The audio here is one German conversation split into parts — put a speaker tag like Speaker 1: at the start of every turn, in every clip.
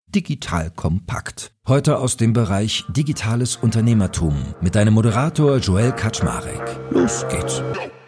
Speaker 1: Digital Kompakt. Heute aus dem Bereich Digitales Unternehmertum mit deinem Moderator Joel Kaczmarek. Los geht's.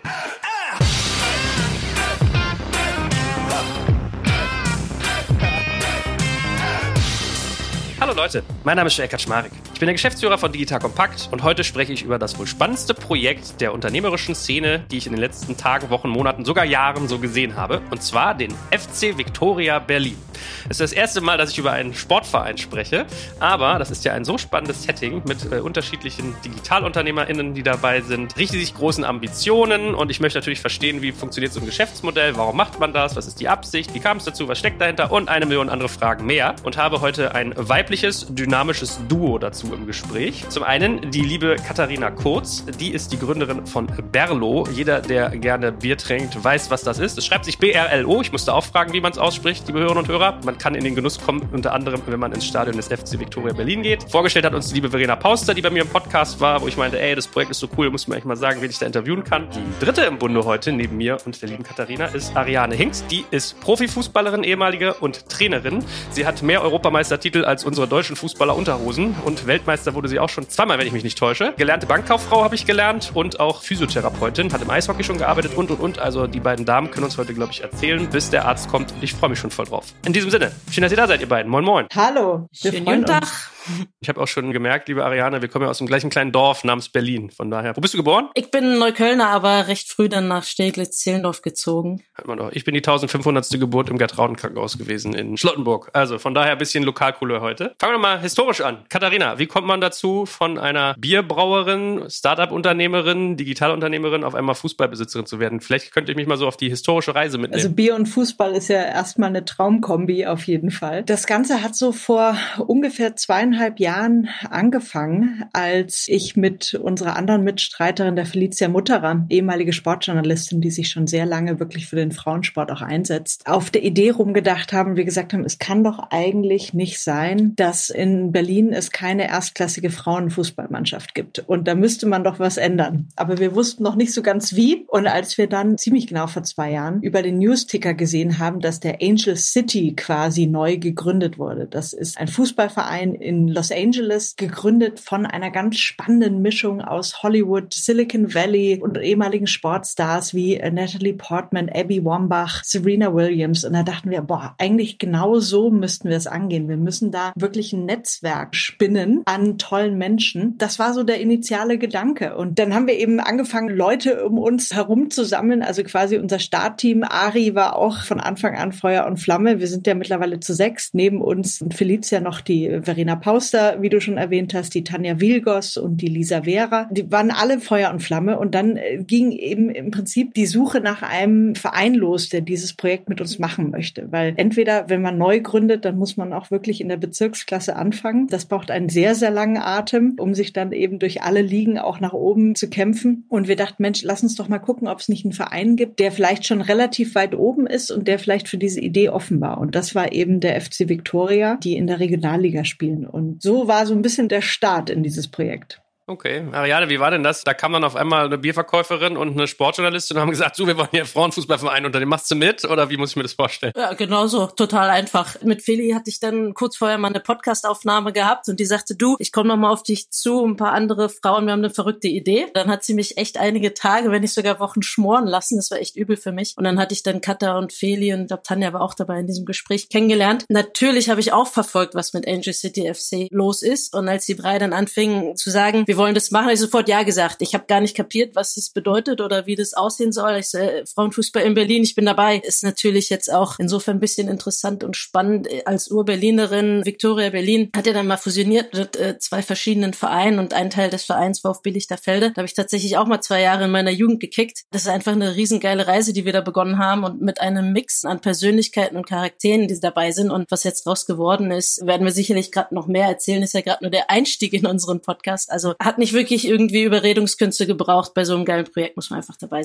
Speaker 2: Hallo Leute, mein Name ist Joel Kaczmarek. Ich bin der Geschäftsführer von Digital Kompakt und heute spreche ich über das wohl spannendste Projekt der unternehmerischen Szene, die ich in den letzten Tagen, Wochen, Monaten, sogar Jahren so gesehen habe, und zwar den FC Viktoria Berlin. Es ist das erste Mal, dass ich über einen Sportverein spreche, aber das ist ja ein so spannendes Setting mit unterschiedlichen DigitalunternehmerInnen, die dabei sind, riesig großen Ambitionen, und ich möchte natürlich verstehen, wie funktioniert so ein Geschäftsmodell, warum macht man das, was ist die Absicht, wie kam es dazu, was steckt dahinter und 1 Million andere Fragen mehr, und habe heute ein weibliches, dynamisches Duo dazu im Gespräch. Zum einen die liebe Katharina Kurz, die ist die Gründerin von Berlo. Jeder, der gerne Bier trinkt, weiß, was das ist. Es schreibt sich BRLO. Ich musste auch fragen, wie man es ausspricht, liebe Hörerinnen und Hörer. Man kann in den Genuss kommen, unter anderem, wenn man ins Stadion des FC Viktoria Berlin geht. Vorgestellt hat uns die liebe Verena Pauster, die bei mir im Podcast war, wo ich meinte, das Projekt ist so cool, muss man echt mal sagen, wen ich da interviewen kann. Die dritte im Bunde heute, neben mir und der lieben Katharina, ist Ariane Hinks. Die ist Profifußballerin, ehemalige, und Trainerin. Sie hat mehr Europameistertitel als unsere deutschen Fußballer Unterhosen, und Weltmeister wurde sie auch schon zweimal, wenn ich mich nicht täusche. Gelernte Bankkauffrau habe ich gelernt und auch Physiotherapeutin, hat im Eishockey schon gearbeitet und. Also die beiden Damen können uns heute, glaube ich, erzählen, bis der Arzt kommt, und ich freue mich schon voll drauf. In diesem Sinne, schön, dass ihr da seid, ihr beiden. Moin, moin.
Speaker 3: Hallo,
Speaker 4: schönen guten Tag.
Speaker 2: Ich habe auch schon gemerkt, liebe Ariane, wir kommen ja aus dem gleichen kleinen Dorf namens Berlin. Von daher, wo bist du geboren?
Speaker 4: Ich bin Neuköllner, aber recht früh dann nach Steglitz-Zehlendorf gezogen.
Speaker 2: Hört man doch. Ich bin die 1500. Geburt im Gerd-Rauden-Krankenhaus gewesen in Schlottenburg. Also von daher ein bisschen Lokalcouleur heute. Fangen wir mal historisch an. Katharina, wie kommt man dazu, von einer Bierbrauerin, Startup-Unternehmerin, Digitalunternehmerin auf einmal Fußballbesitzerin zu werden? Vielleicht könnt ihr mich mal so auf die historische Reise mitnehmen.
Speaker 3: Also Bier und Fußball ist ja erstmal eine Traumkombi auf jeden Fall. Das Ganze hat so vor ungefähr 2,5 Jahren angefangen, als ich mit unserer anderen Mitstreiterin, der Felicia Mutterer, ehemalige Sportjournalistin, die sich schon sehr lange wirklich für den Frauensport auch einsetzt, auf der Idee rumgedacht haben, wir gesagt haben, es kann doch eigentlich nicht sein, dass in Berlin es keine erstklassige Frauenfußballmannschaft gibt. Und da müsste man doch was ändern. Aber wir wussten noch nicht so ganz wie. Und als wir dann ziemlich genau vor 2 Jahren über den Newsticker gesehen haben, dass der Angel City quasi neu gegründet wurde. Das ist ein Fußballverein in Los Angeles, gegründet von einer ganz spannenden Mischung aus Hollywood, Silicon Valley und ehemaligen Sportstars wie Natalie Portman, Abby Wambach, Serena Williams. Und da dachten wir, eigentlich genau so müssten wir es angehen. Wir müssen da wirklich ein Netzwerk spinnen an tollen Menschen. Das war so der initiale Gedanke. Und dann haben wir eben angefangen, Leute um uns herum zu sammeln. Also quasi unser Startteam. Ari war auch von Anfang an Feuer und Flamme. Wir sind ja mittlerweile zu 6. Neben uns und Felicia noch die Verena Pauster, wie du schon erwähnt hast, die Tanja Wilgos und die Lisa Vera. Die waren alle Feuer und Flamme. Und dann ging eben im Prinzip die Suche nach einem Verein los, der dieses Projekt mit uns machen möchte. Weil entweder, wenn man neu gründet, dann muss man auch wirklich in der Bezirksklasse anfangen. Das braucht einen sehr, sehr langen Atem, um sich dann eben durch alle Ligen auch nach oben zu kämpfen. Und wir dachten, Mensch, lass uns doch mal gucken, ob es nicht einen Verein gibt, der vielleicht schon relativ weit oben ist und der vielleicht für diese Idee offen war. Und das war eben der FC Viktoria, die in der Regionalliga spielen. Und so war so ein bisschen der Start in dieses Projekt.
Speaker 2: Okay. Ariane, wie war denn das? Da kam dann auf einmal eine Bierverkäuferin und eine Sportjournalistin und haben gesagt, wir wollen hier Frauenfußballverein unternehmen. Machst du mit? Oder wie muss ich mir das vorstellen?
Speaker 4: Ja, genau so. Total einfach. Mit Feli hatte ich dann kurz vorher mal eine Podcastaufnahme gehabt und die sagte, ich komme noch mal auf dich zu, ein paar andere Frauen, wir haben eine verrückte Idee. Dann hat sie mich echt einige Tage, wenn nicht sogar Wochen schmoren lassen. Das war echt übel für mich. Und dann hatte ich dann Katha und Feli und ich glaube, Tanja war auch dabei in diesem Gespräch kennengelernt. Natürlich habe ich auch verfolgt, was mit Angel City FC los ist. Und als die 3 dann anfingen zu sagen, wir wollen das machen, habe ich sofort ja gesagt. Ich habe gar nicht kapiert, was das bedeutet oder wie das aussehen soll. Ich so, Frauenfußball in Berlin, ich bin dabei. Ist natürlich jetzt auch insofern ein bisschen interessant und spannend. Als Ur-Berlinerin, Viktoria Berlin hat ja dann mal fusioniert mit 2 verschiedenen Vereinen und ein Teil des Vereins VfB Lichterfelde. Da habe ich tatsächlich auch mal 2 Jahre in meiner Jugend gekickt. Das ist einfach eine riesengeile Reise, die wir da begonnen haben und mit einem Mix an Persönlichkeiten und Charakteren, die dabei sind. Und was jetzt draus geworden ist, werden wir sicherlich gerade noch mehr erzählen. Ist ja gerade nur der Einstieg in unseren Podcast. Also hat nicht wirklich irgendwie Überredungskünste gebraucht. Bei so einem geilen Projekt muss man einfach dabei sein.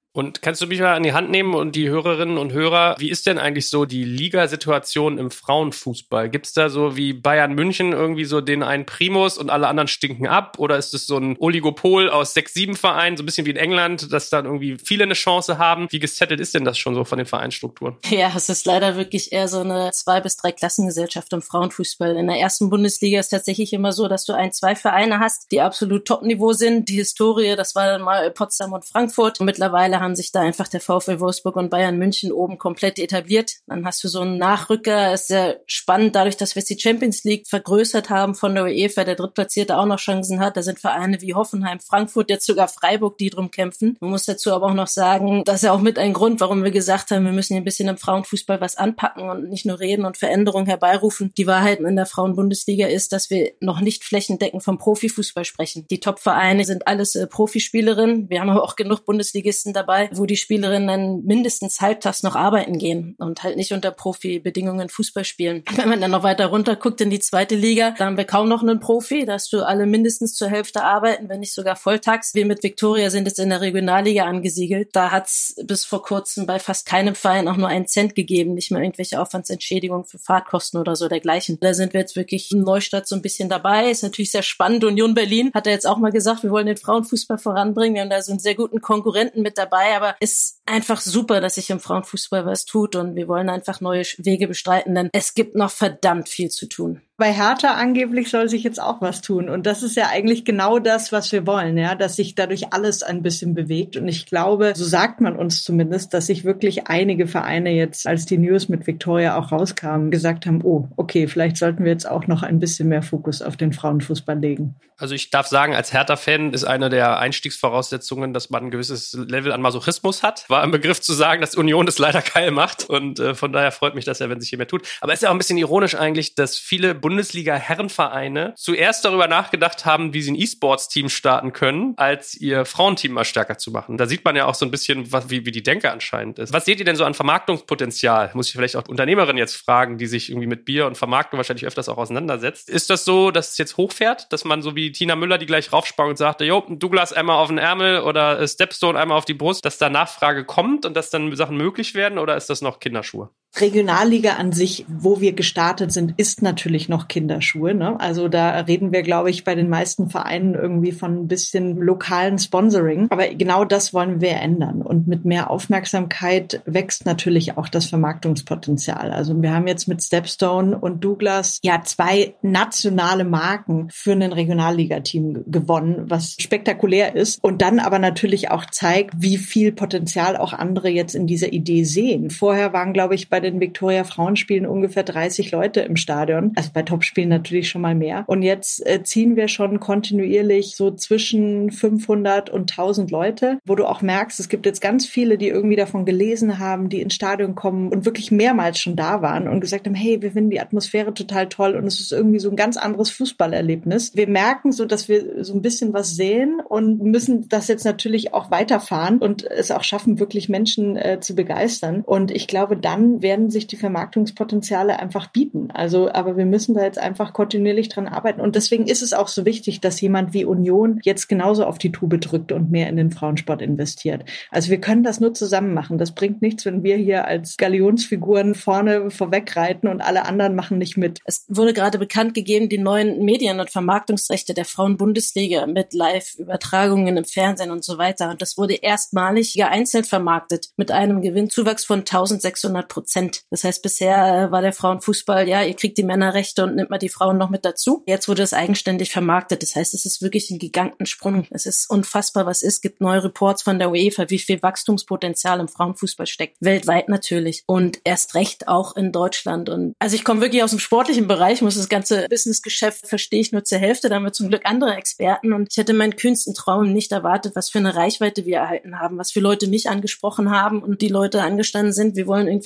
Speaker 2: Und kannst du mich mal an die Hand nehmen und die Hörerinnen und Hörer, wie ist denn eigentlich so die Ligasituation im Frauenfußball? Gibt's da so wie Bayern München irgendwie so den einen Primus und alle anderen stinken ab? Oder ist es so ein Oligopol aus 6, 7 Vereinen, so ein bisschen wie in England, dass dann irgendwie viele eine Chance haben? Wie gesettelt ist denn das schon so von den Vereinsstrukturen?
Speaker 4: Ja, es ist leider wirklich eher so eine 2- bis 3-Klassengesellschaft im Frauenfußball. In der ersten Bundesliga ist tatsächlich immer so, dass du 1, 2 Vereine hast, die absolut Top-Niveau sind. Die Historie, das war dann mal Potsdam und Frankfurt. Und mittlerweile haben sich da einfach der VfL Wolfsburg und Bayern München oben komplett etabliert. Dann hast du so einen Nachrücker. Ist sehr spannend, dadurch, dass wir jetzt die Champions League vergrößert haben von der UEFA, der Drittplatzierte auch noch Chancen hat. Da sind Vereine wie Hoffenheim, Frankfurt, jetzt sogar Freiburg, die drum kämpfen. Man muss dazu aber auch noch sagen, das ist ja auch mit ein Grund, warum wir gesagt haben, wir müssen hier ein bisschen im Frauenfußball was anpacken und nicht nur reden und Veränderungen herbeirufen. Die Wahrheit in der Frauenbundesliga ist, dass wir noch nicht flächendeckend vom Profifußball sprechen. Die Top-Vereine sind alles Profispielerinnen. Wir haben aber auch genug Bundesligisten dabei, wo die Spielerinnen dann mindestens halbtags noch arbeiten gehen und halt nicht unter Profibedingungen Fußball spielen. Wenn man dann noch weiter runter guckt in die zweite Liga, da haben wir kaum noch einen Profi, da hast du alle mindestens zur Hälfte arbeiten, wenn nicht sogar volltags. Wir mit Viktoria sind jetzt in der Regionalliga angesiedelt. Da hat's bis vor kurzem bei fast keinem Verein auch nur einen Cent gegeben, nicht mehr irgendwelche Aufwandsentschädigungen für Fahrtkosten oder so dergleichen. Da sind wir jetzt wirklich in Neustadt so ein bisschen dabei. Ist natürlich sehr spannend. Union Berlin hat ja jetzt auch mal gesagt, wir wollen den Frauenfußball voranbringen. Wir haben da so einen sehr guten Konkurrenten mit dabei, aber ist einfach super, dass sich im Frauenfußball was tut und wir wollen einfach neue Wege bestreiten, denn es gibt noch verdammt viel zu tun.
Speaker 3: Bei Hertha angeblich soll sich jetzt auch was tun. Und das ist ja eigentlich genau das, was wir wollen, ja, dass sich dadurch alles ein bisschen bewegt. Und ich glaube, so sagt man uns zumindest, dass sich wirklich einige Vereine jetzt, als die News mit Viktoria auch rauskamen, gesagt haben, oh, okay, vielleicht sollten wir jetzt auch noch ein bisschen mehr Fokus auf den Frauenfußball legen.
Speaker 2: Also ich darf sagen, als Hertha-Fan ist eine der Einstiegsvoraussetzungen, dass man ein gewisses Level an Masochismus hat. War im Begriff zu sagen, dass Union das leider geil macht. Und von daher freut mich das ja, wenn sich hier mehr tut. Aber es ist ja auch ein bisschen ironisch eigentlich, dass viele Bundesliga-Herrenvereine zuerst darüber nachgedacht haben, wie sie ein E-Sports-Team starten können, als ihr Frauenteam mal stärker zu machen. Da sieht man ja auch so ein bisschen, wie die Denke anscheinend ist. Was seht ihr denn so an Vermarktungspotenzial? Muss ich vielleicht auch Unternehmerinnen jetzt fragen, die sich irgendwie mit Bier und Vermarktung wahrscheinlich öfters auch auseinandersetzt. Ist das so, dass es jetzt hochfährt, dass man so wie Tina Müller, die gleich raufsprang und sagte, jo, Douglas einmal auf den Ärmel oder Stepstone einmal auf die Brust, dass da Nachfrage kommt und dass dann Sachen möglich werden, oder ist das noch Kinderschuhe?
Speaker 3: Regionalliga an sich, wo wir gestartet sind, ist natürlich noch Kinderschuhe, ne? Also da reden wir, glaube ich, bei den meisten Vereinen irgendwie von ein bisschen lokalen Sponsoring. Aber genau das wollen wir ändern. Und mit mehr Aufmerksamkeit wächst natürlich auch das Vermarktungspotenzial. Also wir haben jetzt mit Stepstone und Douglas ja 2 nationale Marken für ein Regionalliga-Team gewonnen, was spektakulär ist. Und dann aber natürlich auch zeigt, wie viel Potenzial auch andere jetzt in dieser Idee sehen. Vorher waren, glaube ich, bei den Viktoria-Frauenspielen ungefähr 30 Leute im Stadion. Also bei Topspielen natürlich schon mal mehr. Und jetzt ziehen wir schon kontinuierlich so zwischen 500 und 1000 Leute, wo du auch merkst, es gibt jetzt ganz viele, die irgendwie davon gelesen haben, die ins Stadion kommen und wirklich mehrmals schon da waren und gesagt haben, hey, wir finden die Atmosphäre total toll und es ist irgendwie so ein ganz anderes Fußballerlebnis. Wir merken so, dass wir so ein bisschen was sehen und müssen das jetzt natürlich auch weiterfahren und es auch schaffen, wirklich Menschen zu begeistern. Und ich glaube, dann werden sich die Vermarktungspotenziale einfach bieten. Also, aber wir müssen da jetzt einfach kontinuierlich dran arbeiten. Und deswegen ist es auch so wichtig, dass jemand wie Union jetzt genauso auf die Tube drückt und mehr in den Frauensport investiert. Also wir können das nur zusammen machen. Das bringt nichts, wenn wir hier als Galionsfiguren vorne vorwegreiten und alle anderen machen nicht mit.
Speaker 4: Es wurde gerade bekannt gegeben, die neuen Medien- und Vermarktungsrechte der Frauenbundesliga mit Live-Übertragungen im Fernsehen und so weiter. Und das wurde erstmalig einzeln vermarktet mit einem Gewinnzuwachs von 1600%. Das heißt, bisher war der Frauenfußball, ja, ihr kriegt die Männerrechte und nimmt mal die Frauen noch mit dazu. Jetzt wurde es eigenständig vermarktet. Das heißt, es ist wirklich ein Gigantensprung. Es ist unfassbar, was ist. Es gibt neue Reports von der UEFA, wie viel Wachstumspotenzial im Frauenfußball steckt. Weltweit natürlich. Und erst recht auch in Deutschland. Und also ich komme wirklich aus dem sportlichen Bereich, muss das ganze Businessgeschäft verstehe ich nur zur Hälfte. Da haben wir zum Glück andere Experten. Und ich hätte meinen kühnsten Traum nicht erwartet, was für eine Reichweite wir erhalten haben, was für Leute mich angesprochen haben und die Leute angestanden sind, wir wollen irgendwie noch rein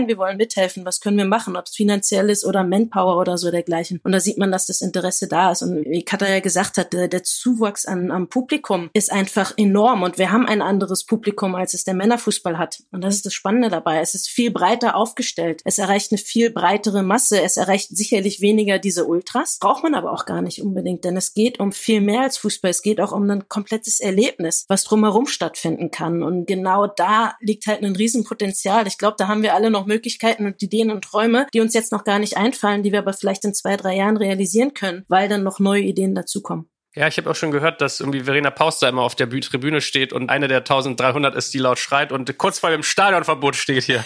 Speaker 4: rein, wir wollen mithelfen, was können wir machen, ob es finanziell ist oder Manpower oder so dergleichen. Und da sieht man, dass das Interesse da ist. Und wie Katja ja gesagt hat, der Zuwachs am Publikum ist einfach enorm und wir haben ein anderes Publikum, als es der Männerfußball hat. Und das ist das Spannende dabei. Es ist viel breiter aufgestellt. Es erreicht eine viel breitere Masse. Es erreicht sicherlich weniger diese Ultras. Braucht man aber auch gar nicht unbedingt, denn es geht um viel mehr als Fußball. Es geht auch um ein komplettes Erlebnis, was drumherum stattfinden kann. Und genau da liegt halt ein Riesenpotenzial. Ich glaube, da haben wir alle noch Möglichkeiten und Ideen und Träume, die uns jetzt noch gar nicht einfallen, die wir aber vielleicht in 2-3 Jahren realisieren können, weil dann noch neue Ideen dazukommen.
Speaker 2: Ja, ich habe auch schon gehört, dass irgendwie Verena Pauster immer auf der Tribüne steht und eine der 1300 ist, die laut schreit und kurz vor dem Stadionverbot steht hier.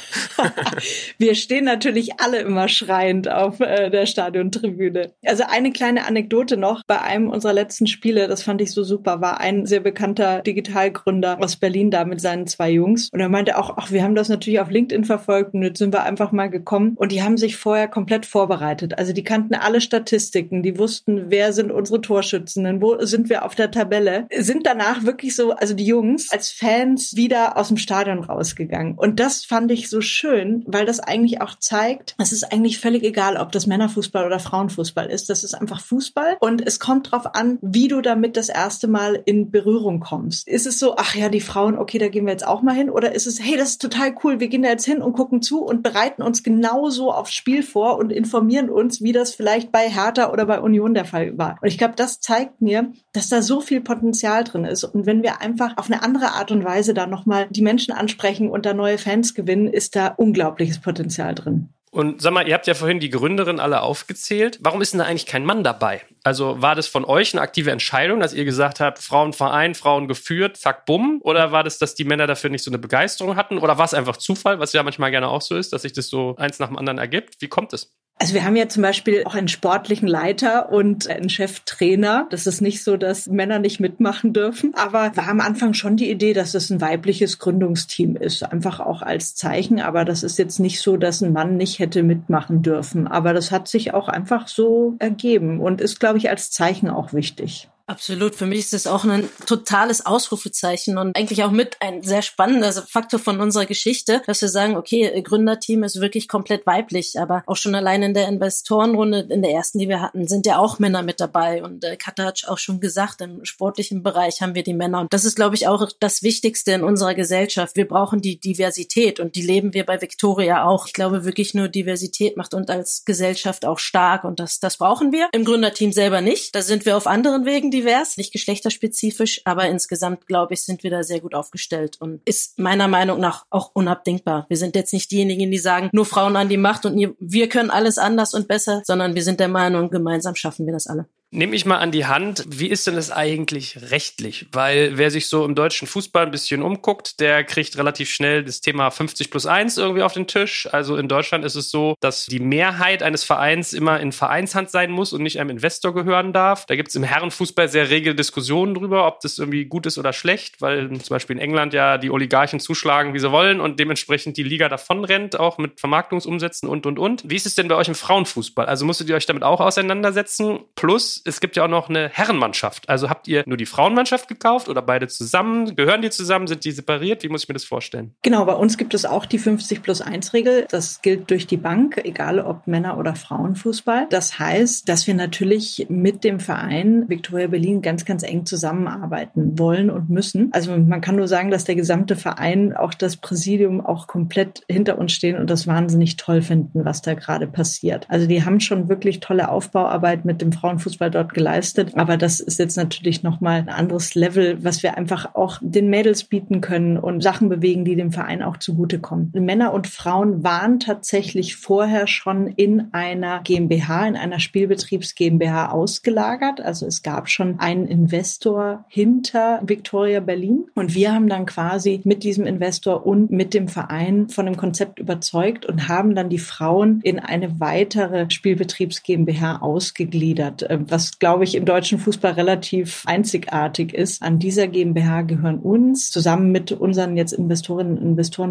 Speaker 3: Wir stehen natürlich alle immer schreiend auf der Stadiontribüne. Also eine kleine Anekdote noch. Bei einem unserer letzten Spiele, das fand ich so super, war ein sehr bekannter Digitalgründer aus Berlin da mit seinen 2 Jungs. Und er meinte auch, ach, wir haben das natürlich auf LinkedIn verfolgt und jetzt sind wir einfach mal gekommen. Und die haben sich vorher komplett vorbereitet. Also die kannten alle Statistiken, die wussten, wer sind unsere Torschützen, wo sind wir auf der Tabelle, sind danach wirklich so, also die Jungs als Fans wieder aus dem Stadion rausgegangen. Und das fand ich so schön, weil das eigentlich auch zeigt, es ist eigentlich völlig egal, ob das Männerfußball oder Frauenfußball ist. Das ist einfach Fußball und es kommt drauf an, wie du damit das erste Mal in Berührung kommst. Ist es so, ach ja, die Frauen, okay, da gehen wir jetzt auch mal hin? Oder ist es, hey, das ist total cool, wir gehen da jetzt hin und gucken zu und bereiten uns genauso aufs Spiel vor und informieren uns, wie das vielleicht bei Hertha oder bei Union der Fall war. Und ich glaube, das zeigt mir, dass da so viel Potenzial drin ist. Und wenn wir einfach auf eine andere Art und Weise da nochmal die Menschen ansprechen und da neue Fans gewinnen, ist da unglaubliches Potenzial drin.
Speaker 2: Und sag mal, ihr habt ja vorhin die Gründerin alle aufgezählt. Warum ist denn da eigentlich kein Mann dabei? Also war das von euch eine aktive Entscheidung, dass ihr gesagt habt, Frauenverein, Frauen geführt, zack, bumm? Oder war das, dass die Männer dafür nicht so eine Begeisterung hatten? Oder war es einfach Zufall, was ja manchmal gerne auch so ist, dass sich das so eins nach dem anderen ergibt? Wie kommt es?
Speaker 3: Also wir haben ja zum Beispiel auch einen sportlichen Leiter und einen Cheftrainer. Das ist nicht so, dass Männer nicht mitmachen dürfen. Aber war am Anfang schon die Idee, dass es ein weibliches Gründungsteam ist. Einfach auch als Zeichen. Aber das ist jetzt nicht so, dass ein Mann nicht hätte mitmachen dürfen. Aber das hat sich auch einfach so ergeben und ist, glaube ich, als Zeichen auch wichtig.
Speaker 4: Absolut. Für mich ist das auch ein totales Ausrufezeichen und eigentlich auch mit ein sehr spannender Faktor von unserer Geschichte, dass wir sagen, okay, Gründerteam ist wirklich komplett weiblich, aber auch schon allein in der Investorenrunde, in der ersten, die wir hatten, sind ja auch Männer mit dabei und Katja hat auch schon gesagt, im sportlichen Bereich haben wir die Männer und das ist, glaube ich, auch das Wichtigste in unserer Gesellschaft. Wir brauchen die Diversität und die leben wir bei Victoria auch. Ich glaube wirklich nur Diversität macht uns als Gesellschaft auch stark und das brauchen wir. Im Gründerteam selber nicht. Da sind wir auf anderen Wegen divers, nicht geschlechterspezifisch, aber insgesamt, glaube ich, sind wir da sehr gut aufgestellt und ist meiner Meinung nach auch unabdingbar. Wir sind jetzt nicht diejenigen, die sagen, nur Frauen an die Macht und wir können alles anders und besser, sondern wir sind der Meinung, gemeinsam schaffen wir das alle.
Speaker 2: Nehme ich mal an die Hand, wie ist denn das eigentlich rechtlich? Weil wer sich so im deutschen Fußball ein bisschen umguckt, der kriegt relativ schnell das Thema 50+1 irgendwie auf den Tisch. Also in Deutschland ist es so, dass die Mehrheit eines Vereins immer in Vereinshand sein muss und nicht einem Investor gehören darf. Da gibt es im Herrenfußball sehr rege Diskussionen drüber, ob das irgendwie gut ist oder schlecht, weil zum Beispiel in England ja die Oligarchen zuschlagen, wie sie wollen und dementsprechend die Liga davonrennt, auch mit Vermarktungsumsätzen und. Wie ist es denn bei euch im Frauenfußball? Also musstet ihr euch damit auch auseinandersetzen? Plus, es gibt ja auch noch eine Herrenmannschaft. Also habt ihr nur die Frauenmannschaft gekauft oder beide zusammen? Gehören die zusammen? Sind die separiert? Wie muss ich mir das vorstellen?
Speaker 3: Genau, bei uns gibt es auch die 50+1-Regel. Das gilt durch die Bank, egal ob Männer- oder Frauenfußball. Das heißt, dass wir natürlich mit dem Verein Victoria Berlin ganz, ganz eng zusammenarbeiten wollen und müssen. Also man kann nur sagen, dass der gesamte Verein, auch das Präsidium, auch komplett hinter uns stehen und das wahnsinnig toll finden, was da gerade passiert. Also die haben schon wirklich tolle Aufbauarbeit mit dem Frauenfußball dort geleistet. Aber das ist jetzt natürlich nochmal ein anderes Level, was wir einfach auch den Mädels bieten können und Sachen bewegen, die dem Verein auch zugutekommen. Männer und Frauen waren tatsächlich vorher schon in einer GmbH, in einer Spielbetriebs GmbH ausgelagert. Also es gab schon einen Investor hinter Victoria Berlin und wir haben dann quasi mit diesem Investor und mit dem Verein von dem Konzept überzeugt und haben dann die Frauen in eine weitere Spielbetriebs GmbH ausgegliedert, was, glaube ich, im deutschen Fußball relativ einzigartig ist. An dieser GmbH gehören uns zusammen mit unseren jetzt Investorinnen und Investoren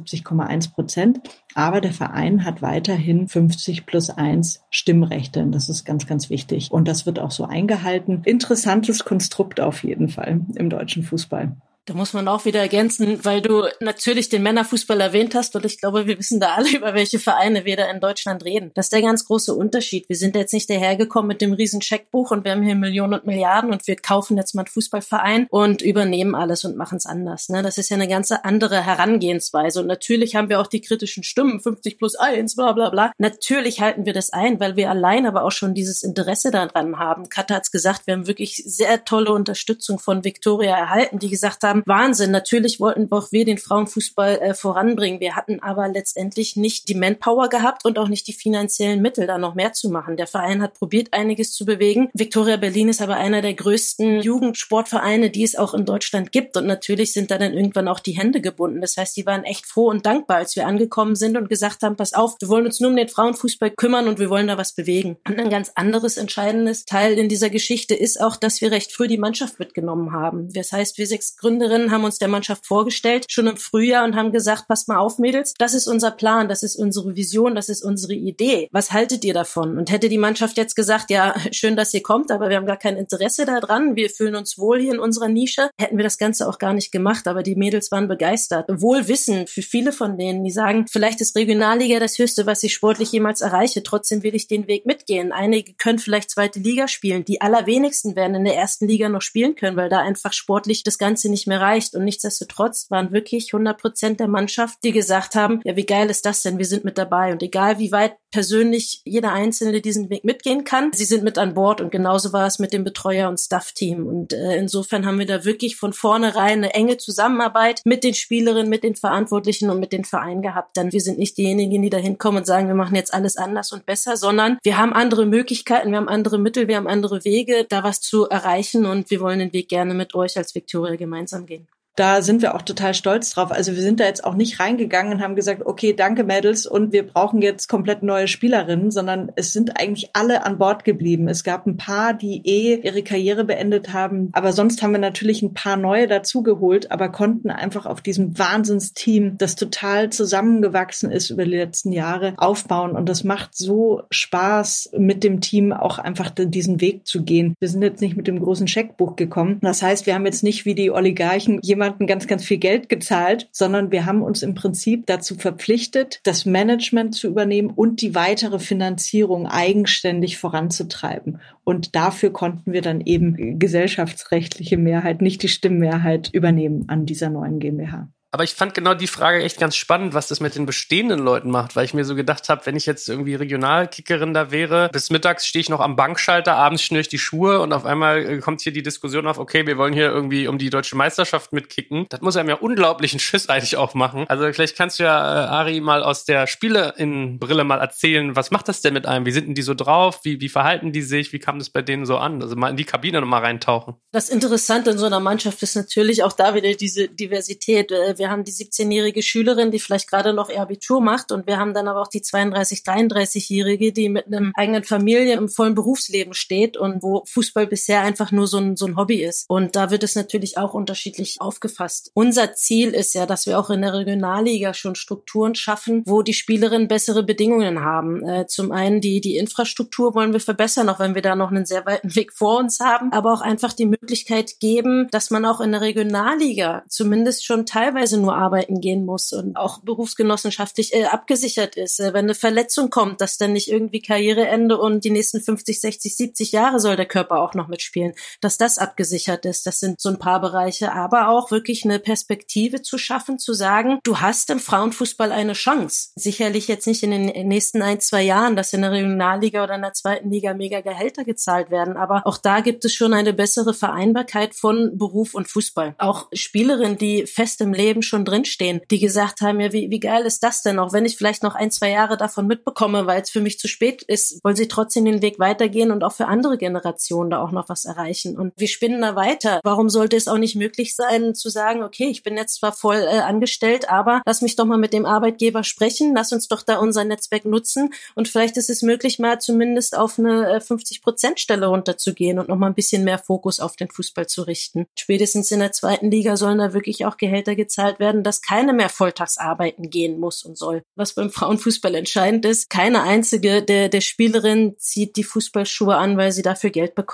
Speaker 3: 75,1%. Aber der Verein hat weiterhin 50+1 Stimmrechte. Und das ist ganz, ganz wichtig. Und das wird auch so eingehalten. Interessantes Konstrukt auf jeden Fall im deutschen Fußball.
Speaker 4: Da muss man auch wieder ergänzen, weil du natürlich den Männerfußball erwähnt hast und ich glaube, wir wissen da alle, über welche Vereine wir da in Deutschland reden. Das ist der ganz große Unterschied. Wir sind jetzt nicht dahergekommen mit dem riesen Scheckbuch und wir haben hier Millionen und Milliarden und wir kaufen jetzt mal einen Fußballverein und übernehmen alles und machen es anders. Ne? Das ist ja eine ganz andere Herangehensweise und natürlich haben wir auch die kritischen Stimmen, 50+1, bla bla bla. Natürlich halten wir das ein, weil wir allein aber auch schon dieses Interesse daran haben. Katja hat's gesagt, wir haben wirklich sehr tolle Unterstützung von Viktoria erhalten, die gesagt haben, Wahnsinn, natürlich wollten auch wir den Frauenfußball voranbringen. Wir hatten aber letztendlich nicht die Manpower gehabt und auch nicht die finanziellen Mittel, da noch mehr zu machen. Der Verein hat probiert, einiges zu bewegen. Viktoria Berlin ist aber einer der größten Jugendsportvereine, die es auch in Deutschland gibt. Und natürlich sind da dann irgendwann auch die Hände gebunden. Das heißt, die waren echt froh und dankbar, als wir angekommen sind und gesagt haben, pass auf, wir wollen uns nur um den Frauenfußball kümmern und wir wollen da was bewegen. Und ein ganz anderes entscheidendes Teil in dieser Geschichte ist auch, dass wir recht früh die Mannschaft mitgenommen haben. Das heißt, wir 6 Gründerinnen haben uns der Mannschaft vorgestellt, schon im Frühjahr und haben gesagt, passt mal auf, Mädels, das ist unser Plan, das ist unsere Vision, das ist unsere Idee. Was haltet ihr davon? Und hätte die Mannschaft jetzt gesagt, ja, schön, dass ihr kommt, aber wir haben gar kein Interesse daran, wir fühlen uns wohl hier in unserer Nische, hätten wir das Ganze auch gar nicht gemacht, aber die Mädels waren begeistert. Wohl wissen für viele von denen, die sagen, vielleicht ist Regionalliga das Höchste, was ich sportlich jemals erreiche, trotzdem will ich den Weg mitgehen. Einige können vielleicht 2. Liga spielen, die allerwenigsten werden in der 1. Liga noch spielen können, weil da einfach sportlich das Ganze nicht mehr reicht. Und nichtsdestotrotz waren wirklich 100% der Mannschaft, die gesagt haben, ja, wie geil ist das denn? Wir sind mit dabei. Und egal, wie weit persönlich jeder Einzelne diesen Weg mitgehen kann, sie sind mit an Bord. Und genauso war es mit dem Betreuer- und Staff-Team. Und insofern haben wir da wirklich von vornherein eine enge Zusammenarbeit mit den Spielerinnen, mit den Verantwortlichen und mit den Vereinen gehabt. Denn wir sind nicht diejenigen, die da hinkommen und sagen, wir machen jetzt alles anders und besser, sondern wir haben andere Möglichkeiten, wir haben andere Mittel, wir haben andere Wege, da was zu erreichen. Und wir wollen den Weg gerne mit euch als Viktoria gemeinsam gehen.
Speaker 3: Da sind wir auch total stolz drauf. Also wir sind da jetzt auch nicht reingegangen und haben gesagt, okay, danke Mädels und wir brauchen jetzt komplett neue Spielerinnen, sondern es sind eigentlich alle an Bord geblieben. Es gab ein paar, die ihre Karriere beendet haben, aber sonst haben wir natürlich ein paar neue dazugeholt, aber konnten einfach auf diesem Wahnsinnsteam, das total zusammengewachsen ist über die letzten Jahre, aufbauen und das macht so Spaß, mit dem Team auch einfach diesen Weg zu gehen. Wir sind jetzt nicht mit dem großen Scheckbuch gekommen. Das heißt, wir haben jetzt nicht wie die Oligarchen jemanden ganz, ganz viel Geld gezahlt, sondern wir haben uns im Prinzip dazu verpflichtet, das Management zu übernehmen und die weitere Finanzierung eigenständig voranzutreiben. Und dafür konnten wir dann eben gesellschaftsrechtliche Mehrheit, nicht die Stimmmehrheit übernehmen an dieser neuen GmbH.
Speaker 2: Aber ich fand genau die Frage echt ganz spannend, was das mit den bestehenden Leuten macht, weil ich mir so gedacht habe, wenn ich jetzt irgendwie Regionalkickerin da wäre, bis mittags stehe ich noch am Bankschalter, abends schnüre ich die Schuhe und auf einmal kommt hier die Diskussion auf, okay, wir wollen hier irgendwie um die deutsche Meisterschaft mitkicken. Das muss einem ja unglaublichen Schiss eigentlich auch machen. Also vielleicht kannst du ja, Ari, mal aus der Spielerinnenbrille mal erzählen, was macht das denn mit einem? Wie sind denn die so drauf? Wie verhalten die sich? Wie kam das bei denen so an? Also mal in die Kabine nochmal reintauchen.
Speaker 4: Das Interessante in so einer Mannschaft ist natürlich auch da wieder diese Diversität. Wir haben die 17-jährige Schülerin, die vielleicht gerade noch ihr Abitur macht und wir haben dann aber auch die 32-, 33-jährige, die mit einem eigenen Familie im vollen Berufsleben steht und wo Fußball bisher einfach nur so ein Hobby ist. Und da wird es natürlich auch unterschiedlich aufgefasst. Unser Ziel ist ja, dass wir auch in der Regionalliga schon Strukturen schaffen, wo die Spielerinnen bessere Bedingungen haben. Zum einen die Infrastruktur wollen wir verbessern, auch wenn wir da noch einen sehr weiten Weg vor uns haben, aber auch einfach die Möglichkeit geben, dass man auch in der Regionalliga zumindest schon teilweise nur arbeiten gehen muss und auch berufsgenossenschaftlich abgesichert ist. Wenn eine Verletzung kommt, dass dann nicht irgendwie Karriereende und die nächsten 50, 60, 70 Jahre soll der Körper auch noch mitspielen, dass das abgesichert ist. Das sind so ein paar Bereiche, aber auch wirklich eine Perspektive zu schaffen, zu sagen, du hast im Frauenfußball eine Chance. Sicherlich jetzt nicht in den nächsten 1, 2 Jahren, dass in der Regionalliga oder in der 2. Liga mega Gehälter gezahlt werden, aber auch da gibt es schon eine bessere Vereinbarkeit von Beruf und Fußball. Auch Spielerinnen, die fest im Leben schon drinstehen, die gesagt haben, ja, wie geil ist das denn? Auch wenn ich vielleicht noch 1, 2 Jahre davon mitbekomme, weil es für mich zu spät ist, wollen sie trotzdem den Weg weitergehen und auch für andere Generationen da auch noch was erreichen. Und wir spinnen da weiter. Warum sollte es auch nicht möglich sein, zu sagen, okay, ich bin jetzt zwar voll angestellt, aber lass mich doch mal mit dem Arbeitgeber sprechen, lass uns doch da unser Netzwerk nutzen und vielleicht ist es möglich, mal zumindest auf eine 50%-Stelle runterzugehen und noch mal ein bisschen mehr Fokus auf den Fußball zu richten. Spätestens in der 2. Liga sollen da wirklich auch Gehälter gezahlt werden, dass keine mehr volltags arbeiten gehen muss und soll. Was beim Frauenfußball entscheidend ist, keine einzige der Spielerinnen zieht die Fußballschuhe an, weil sie dafür Geld bekommt,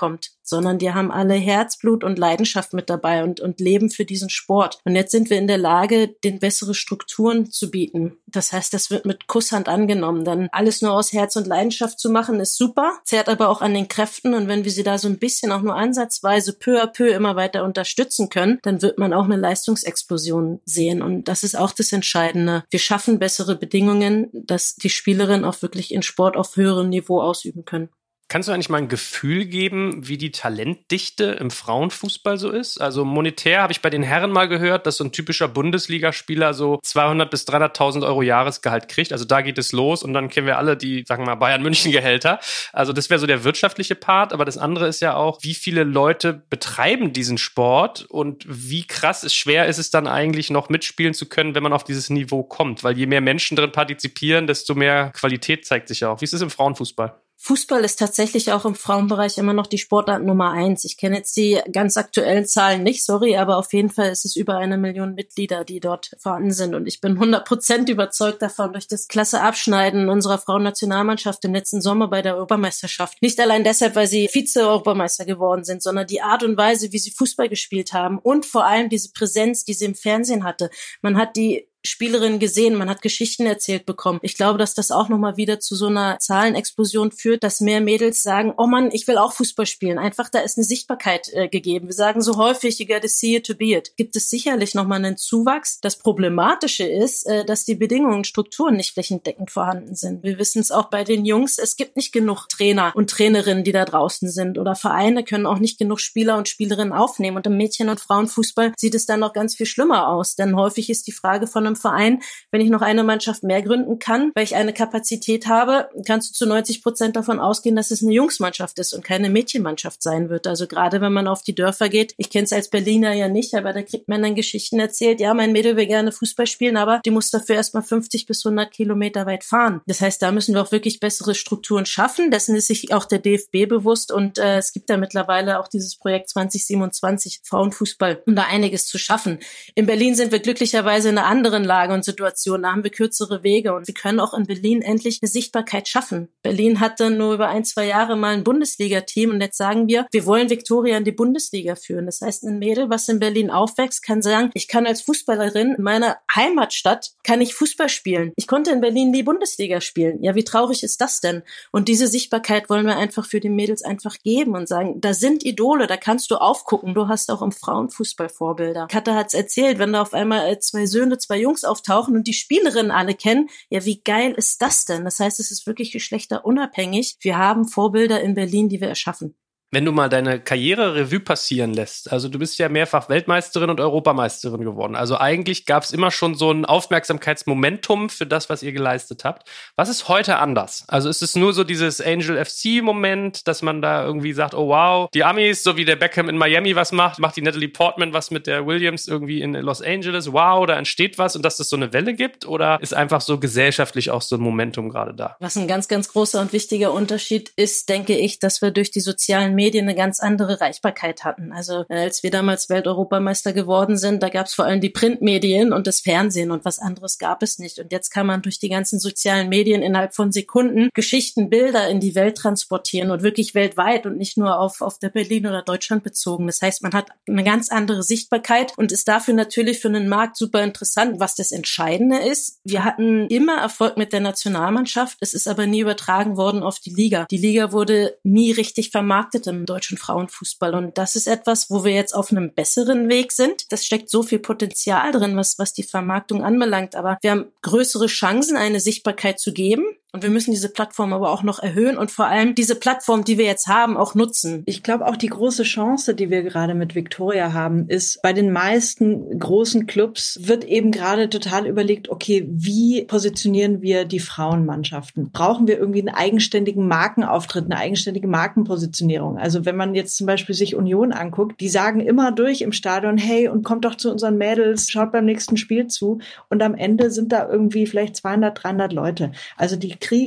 Speaker 4: sondern die haben alle Herzblut und Leidenschaft mit dabei und leben für diesen Sport. Und jetzt sind wir in der Lage, den bessere Strukturen zu bieten. Das heißt, das wird mit Kusshand angenommen. Dann alles nur aus Herz und Leidenschaft zu machen, ist super, zehrt aber auch an den Kräften. Und wenn wir sie da so ein bisschen auch nur ansatzweise peu à peu immer weiter unterstützen können, dann wird man auch eine Leistungsexplosion sehen. Und das ist auch das Entscheidende. Wir schaffen bessere Bedingungen, dass die Spielerinnen auch wirklich in Sport auf höherem Niveau ausüben können.
Speaker 2: Kannst du eigentlich mal ein Gefühl geben, wie die Talentdichte im Frauenfußball so ist? Also monetär habe ich bei den Herren mal gehört, dass so ein typischer Bundesligaspieler so 200.000 bis 300.000 Euro Jahresgehalt kriegt. Also da geht es los und dann kennen wir alle die, sagen wir mal, Bayern-München-Gehälter. Also das wäre so der wirtschaftliche Part. Aber das andere ist ja auch, wie viele Leute betreiben diesen Sport und wie schwer ist es dann eigentlich noch mitspielen zu können, wenn man auf dieses Niveau kommt? Weil je mehr Menschen drin partizipieren, desto mehr Qualität zeigt sich ja auch. Wie ist es im Frauenfußball?
Speaker 4: Fußball ist tatsächlich auch im Frauenbereich immer noch die Sportart Nummer 1. Ich kenne jetzt die ganz aktuellen Zahlen nicht, aber auf jeden Fall ist es über 1 Million Mitglieder, die dort vorhanden sind. Und ich bin 100% überzeugt davon, durch das klasse Abschneiden unserer Frauennationalmannschaft im letzten Sommer bei der Europameisterschaft. Nicht allein deshalb, weil sie Vize-Europameister geworden sind, sondern die Art und Weise, wie sie Fußball gespielt haben und vor allem diese Präsenz, die sie im Fernsehen hatte. Man hat die Spielerinnen gesehen, man hat Geschichten erzählt bekommen. Ich glaube, dass das auch nochmal wieder zu so einer Zahlenexplosion führt, dass mehr Mädels sagen, oh Mann, ich will auch Fußball spielen. Einfach, da ist eine Sichtbarkeit gegeben. Wir sagen so häufig, you gotta see it to be it. Gibt es sicherlich nochmal einen Zuwachs. Das Problematische ist, dass die Bedingungen und Strukturen nicht flächendeckend vorhanden sind. Wir wissen es auch bei den Jungs, es gibt nicht genug Trainer und Trainerinnen, die da draußen sind, oder Vereine können auch nicht genug Spieler und Spielerinnen aufnehmen. Und im Mädchen- und Frauenfußball sieht es dann noch ganz viel schlimmer aus, denn häufig ist die Frage von einem Verein, wenn ich noch eine Mannschaft mehr gründen kann, weil ich eine Kapazität habe, kannst du zu 90% davon ausgehen, dass es eine Jungsmannschaft ist und keine Mädchenmannschaft sein wird. Also gerade wenn man auf die Dörfer geht, ich kenne es als Berliner ja nicht, aber da kriegt man dann Geschichten erzählt, ja, mein Mädel will gerne Fußball spielen, aber die muss dafür erstmal 50 bis 100 Kilometer weit fahren. Das heißt, da müssen wir auch wirklich bessere Strukturen schaffen. Dessen ist sich auch der DFB bewusst und es gibt da mittlerweile auch dieses Projekt 2027 Frauenfußball, um da einiges zu schaffen. In Berlin sind wir glücklicherweise in einer anderen Lage und Situation. Da haben wir kürzere Wege und wir können auch in Berlin endlich eine Sichtbarkeit schaffen. Berlin hatte nur über 1-2 Jahre mal ein Bundesliga-Team und jetzt sagen wir wollen Viktoria in die Bundesliga führen. Das heißt, ein Mädel, was in Berlin aufwächst, kann sagen, ich kann als Fußballerin in meiner Heimatstadt, kann ich Fußball spielen. Ich konnte in Berlin die Bundesliga spielen. Ja, wie traurig ist das denn? Und diese Sichtbarkeit wollen wir einfach für die Mädels einfach geben und sagen, da sind Idole, da kannst du aufgucken. Du hast auch im Frauenfußball Vorbilder. Katha hat's erzählt, wenn da auf einmal 2 Söhne, 2 Jungs auftauchen und die Spielerinnen alle kennen, ja, wie geil ist das denn? Das heißt, es ist wirklich geschlechterunabhängig. Wir haben Vorbilder in Berlin, die wir erschaffen.
Speaker 2: Wenn du mal deine Karriere Revue passieren lässt, also du bist ja mehrfach Weltmeisterin und Europameisterin geworden, also eigentlich gab es immer schon so ein Aufmerksamkeitsmomentum für das, was ihr geleistet habt. Was ist heute anders? Also ist es nur so dieses Angel FC-Moment, dass man da irgendwie sagt, oh wow, die Amis, so wie der Beckham in Miami was macht die Natalie Portman was mit der Williams irgendwie in Los Angeles, wow, da entsteht was und dass es so eine Welle gibt? Oder ist einfach so gesellschaftlich auch so ein Momentum gerade da?
Speaker 4: Was ein ganz, ganz großer und wichtiger Unterschied ist, denke ich, dass wir durch die sozialen Medien eine ganz andere Reichbarkeit hatten. Also als wir damals Welteuropameister geworden sind, da gab es vor allem die Printmedien und das Fernsehen und was anderes gab es nicht. Und jetzt kann man durch die ganzen sozialen Medien innerhalb von Sekunden Geschichten, Bilder in die Welt transportieren und wirklich weltweit und nicht nur auf der Berlin oder Deutschland bezogen. Das heißt, man hat eine ganz andere Sichtbarkeit und ist dafür natürlich für einen Markt super interessant. Was das Entscheidende ist, wir hatten immer Erfolg mit der Nationalmannschaft, es ist aber nie übertragen worden auf die Liga. Die Liga wurde nie richtig vermarktet im deutschen Frauenfußball. Und das ist etwas, wo wir jetzt auf einem besseren Weg sind. Das steckt so viel Potenzial drin, was die Vermarktung anbelangt. Aber wir haben größere Chancen, eine Sichtbarkeit zu geben. Und wir müssen diese Plattform aber auch noch erhöhen und vor allem diese Plattform, die wir jetzt haben, auch nutzen.
Speaker 3: Ich glaube, auch die große Chance, die wir gerade mit Viktoria haben, ist, bei den meisten großen Clubs wird eben gerade total überlegt, okay, wie positionieren wir die Frauenmannschaften? Brauchen wir irgendwie einen eigenständigen Markenauftritt, eine eigenständige Markenpositionierung? Also wenn man jetzt zum Beispiel sich Union anguckt, die sagen immer durch im Stadion, hey, und kommt doch zu unseren Mädels, schaut beim nächsten Spiel zu. Und am Ende sind da irgendwie vielleicht 200, 300 Leute. Also die kriegen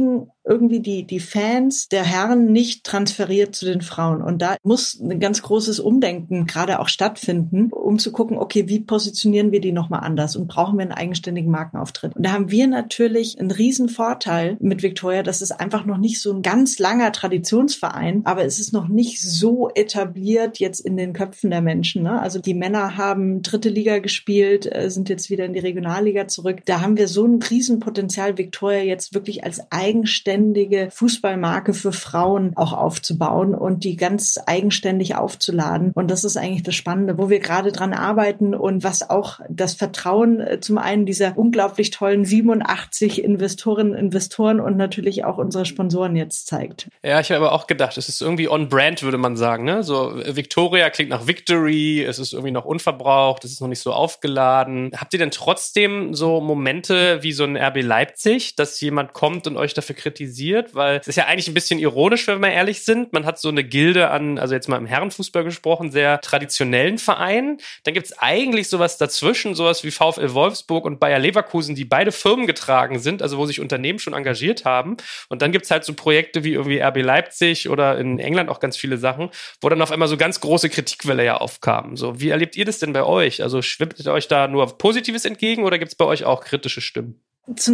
Speaker 3: irgendwie die Fans der Herren nicht transferiert zu den Frauen. Und da muss ein ganz großes Umdenken gerade auch stattfinden, um zu gucken, okay, wie positionieren wir die nochmal anders und brauchen wir einen eigenständigen Markenauftritt? Und da haben wir natürlich einen riesen Vorteil mit Viktoria, dass es einfach noch nicht so ein ganz langer Traditionsverein, aber es ist noch nicht so etabliert jetzt in den Köpfen der Menschen, ne? Also die Männer haben 3. Liga gespielt, sind jetzt wieder in die Regionalliga zurück. Da haben wir so ein Riesenpotenzial, Viktoria jetzt wirklich als eigenständige Fußballmarke für Frauen auch aufzubauen und die ganz eigenständig aufzuladen. Und das ist eigentlich das Spannende, wo wir gerade dran arbeiten und was auch das Vertrauen zum einen dieser unglaublich tollen 87 Investorinnen, Investoren und natürlich auch unsere Sponsoren jetzt zeigt.
Speaker 2: Ja, ich habe aber auch gedacht, es ist irgendwie on brand, würde man sagen, ne? So Victoria klingt nach Victory, es ist irgendwie noch unverbraucht, es ist noch nicht so aufgeladen. Habt ihr denn trotzdem so Momente wie so ein RB Leipzig, dass jemand kommt und euch dafür kritisiert? Weil es ist ja eigentlich ein bisschen ironisch, wenn wir ehrlich sind. Man hat so eine Gilde an, also jetzt mal im Herrenfußball gesprochen, sehr traditionellen Vereinen. Dann gibt's eigentlich sowas dazwischen, sowas wie VfL Wolfsburg und Bayer Leverkusen, die beide firmengetragen sind, also wo sich Unternehmen schon engagiert haben. Und dann gibt's halt so Projekte wie irgendwie RB Leipzig oder in England auch ganz viele Sachen, wo dann auf einmal so ganz große Kritikwelle ja aufkamen. So, wie erlebt ihr das denn bei euch? Also schwimmt euch da nur Positives entgegen oder gibt's bei euch auch kritische Stimmen?
Speaker 3: Zu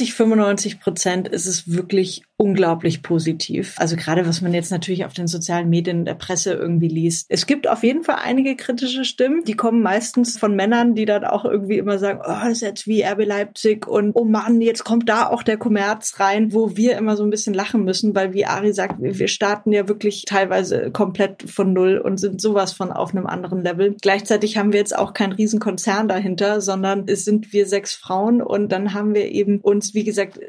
Speaker 3: 95% ist es wirklich unglaublich positiv. Also gerade, was man jetzt natürlich auf den sozialen Medien der Presse irgendwie liest. Es gibt auf jeden Fall einige kritische Stimmen, die kommen meistens von Männern, die dann auch irgendwie immer sagen, oh, das ist jetzt wie RB Leipzig und oh Mann, jetzt kommt da auch der Kommerz rein, wo wir immer so ein bisschen lachen müssen, weil wie Ari sagt, wir starten ja wirklich teilweise komplett von Null und sind sowas von auf einem anderen Level. Gleichzeitig haben wir jetzt auch keinen Riesenkonzern dahinter, sondern es sind wir 6 Frauen und dann haben wir eben uns, wie gesagt,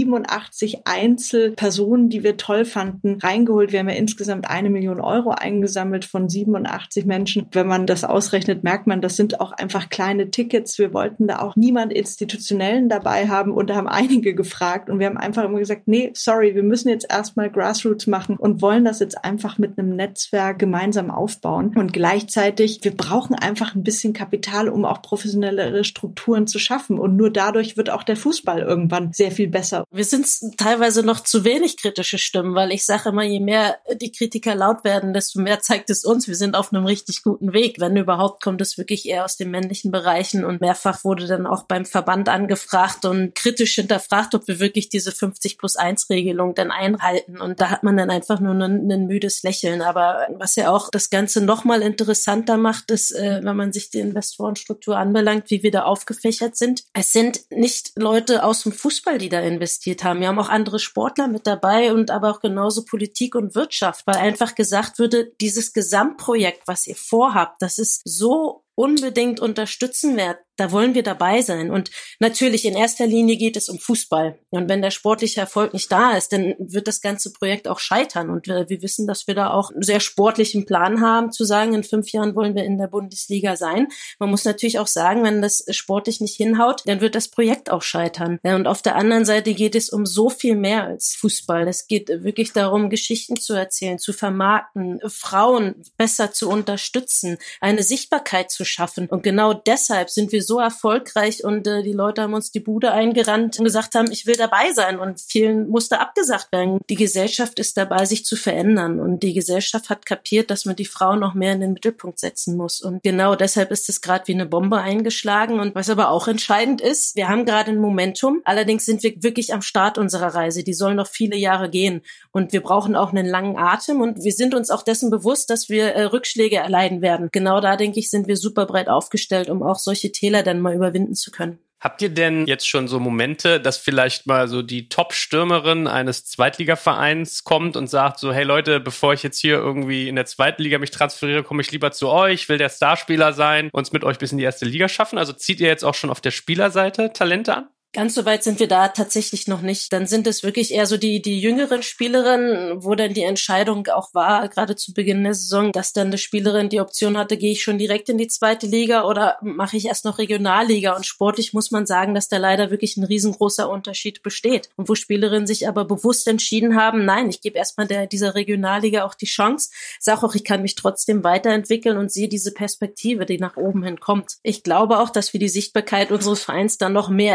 Speaker 3: 87 Einzelpersonen, die wir toll fanden, reingeholt. Wir haben ja insgesamt 1 Million Euro eingesammelt von 87 Menschen. Wenn man das ausrechnet, merkt man, das sind auch einfach kleine Tickets. Wir wollten da auch niemand Institutionellen dabei haben und da haben einige gefragt und wir haben einfach immer gesagt, nee, sorry, wir müssen jetzt erstmal Grassroots machen und wollen das jetzt einfach mit einem Netzwerk gemeinsam aufbauen. Und gleichzeitig, wir brauchen einfach ein bisschen Kapital, um auch professionellere Strukturen zu schaffen und nur dadurch wird auch der Fußball irgendwann sehr viel besser.
Speaker 4: Wir sind teilweise noch zu wenig kritische Stimmen, weil ich sage immer, je mehr die Kritiker laut werden, desto mehr zeigt es uns, wir sind auf einem richtig guten Weg. Wenn überhaupt, kommt es wirklich eher aus den männlichen Bereichen und mehrfach wurde dann auch beim Verband angefragt und kritisch hinterfragt, ob wir wirklich diese 50+1-Regelung dann einhalten. Und da hat man dann einfach nur ein müdes Lächeln. Aber was ja auch das Ganze nochmal interessanter macht, ist, wenn man sich die Investorenstruktur anbelangt, wie wir da aufgefächert sind. Es sind nicht Leute aus dem Fußball, die da investiert haben. Wir haben auch andere Sportler mit dabei und aber auch genauso Politik und Wirtschaft, weil einfach gesagt würde, dieses Gesamtprojekt, was ihr vorhabt, das ist so unbedingt unterstützenwert. Da wollen wir dabei sein. Und natürlich in erster Linie geht es um Fußball. Und wenn der sportliche Erfolg nicht da ist, dann wird das ganze Projekt auch scheitern. Und wir wissen, dass wir da auch einen sehr sportlichen Plan haben, zu sagen, in 5 Jahren wollen wir in der Bundesliga sein. Man muss natürlich auch sagen, wenn das sportlich nicht hinhaut, dann wird das Projekt auch scheitern. Und auf der anderen Seite geht es um so viel mehr als Fußball. Es geht wirklich darum, Geschichten zu erzählen, zu vermarkten, Frauen besser zu unterstützen, eine Sichtbarkeit zu schaffen. Und genau deshalb sind wir so erfolgreich und die Leute haben uns die Bude eingerannt und gesagt haben, ich will dabei sein und vielen musste abgesagt werden. Die Gesellschaft ist dabei, sich zu verändern und die Gesellschaft hat kapiert, dass man die Frauen noch mehr in den Mittelpunkt setzen muss und genau deshalb ist es gerade wie eine Bombe eingeschlagen und was aber auch entscheidend ist, wir haben gerade ein Momentum, allerdings sind wir wirklich am Start unserer Reise, die soll noch viele Jahre gehen und wir brauchen auch einen langen Atem und wir sind uns auch dessen bewusst, dass wir Rückschläge erleiden werden. Genau da, denke ich, sind wir super breit aufgestellt, um auch solche Täler dann mal überwinden zu können.
Speaker 2: Habt ihr denn jetzt schon so Momente, dass vielleicht mal so die Top-Stürmerin eines Zweitligavereins kommt und sagt so, hey Leute, bevor ich jetzt hier irgendwie in der zweiten Liga mich transferiere, komme ich lieber zu euch, will der Starspieler sein, uns mit euch bis in die erste Liga schaffen? Also zieht ihr jetzt auch schon auf der Spielerseite Talente an?
Speaker 4: Ganz so weit sind wir da tatsächlich noch nicht. Dann sind es wirklich eher so die jüngeren Spielerinnen, wo dann die Entscheidung auch war, gerade zu Beginn der Saison, dass dann die Spielerin die Option hatte, gehe ich schon direkt in die zweite Liga oder mache ich erst noch Regionalliga? Und sportlich muss man sagen, dass da leider wirklich ein riesengroßer Unterschied besteht. Und wo Spielerinnen sich aber bewusst entschieden haben, nein, ich gebe erstmal dieser Regionalliga auch die Chance, sage auch, ich kann mich trotzdem weiterentwickeln und sehe diese Perspektive, die nach oben hin kommt. Ich glaube auch, dass wir die Sichtbarkeit unseres Vereins dann noch mehr erhöhen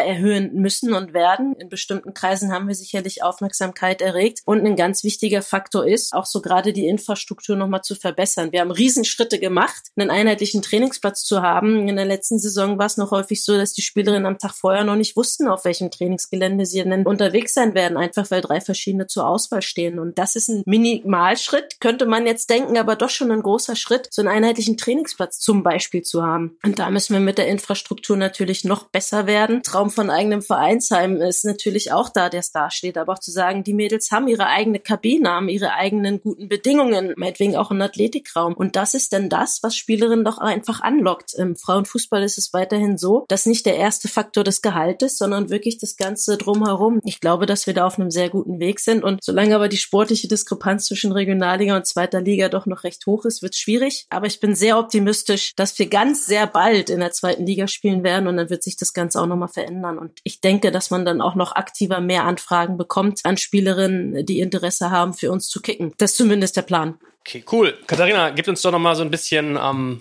Speaker 4: sein müssen und werden. In bestimmten Kreisen haben wir sicherlich Aufmerksamkeit erregt. Und ein ganz wichtiger Faktor ist, auch so gerade die Infrastruktur nochmal zu verbessern. Wir haben Riesenschritte gemacht, einen einheitlichen Trainingsplatz zu haben. In der letzten Saison war es noch häufig so, dass die Spielerinnen am Tag vorher noch nicht wussten, auf welchem Trainingsgelände sie denn unterwegs sein werden, einfach weil 3 verschiedene zur Auswahl stehen. Und das ist ein Minimalschritt, könnte man jetzt denken, aber doch schon ein großer Schritt, so einen einheitlichen Trainingsplatz zum Beispiel zu haben. Und da müssen wir mit der Infrastruktur natürlich noch besser werden. Traum von eigenem Vereinsheim ist natürlich auch da, der es dasteht, aber auch zu sagen, die Mädels haben ihre eigene Kabine, haben ihre eigenen guten Bedingungen, meinetwegen auch einen Athletikraum. Und das ist dann das, was Spielerinnen doch einfach anlockt. Im Frauenfußball ist es weiterhin so, dass nicht der erste Faktor des Gehaltes, sondern wirklich das Ganze drumherum. Ich glaube, dass wir da auf einem sehr guten Weg sind. Und solange aber die sportliche Diskrepanz zwischen Regionalliga und zweiter Liga doch noch recht hoch ist, wird es schwierig. Aber ich bin sehr optimistisch, dass wir ganz sehr bald in der zweiten Liga spielen werden und dann wird sich das Ganze auch nochmal verändern. Und ich denke, dass man dann auch noch aktiver mehr Anfragen bekommt an Spielerinnen, die Interesse haben, für uns zu kicken. Das ist zumindest der Plan.
Speaker 2: Okay, cool. Katharina, gib uns doch noch mal so ein bisschen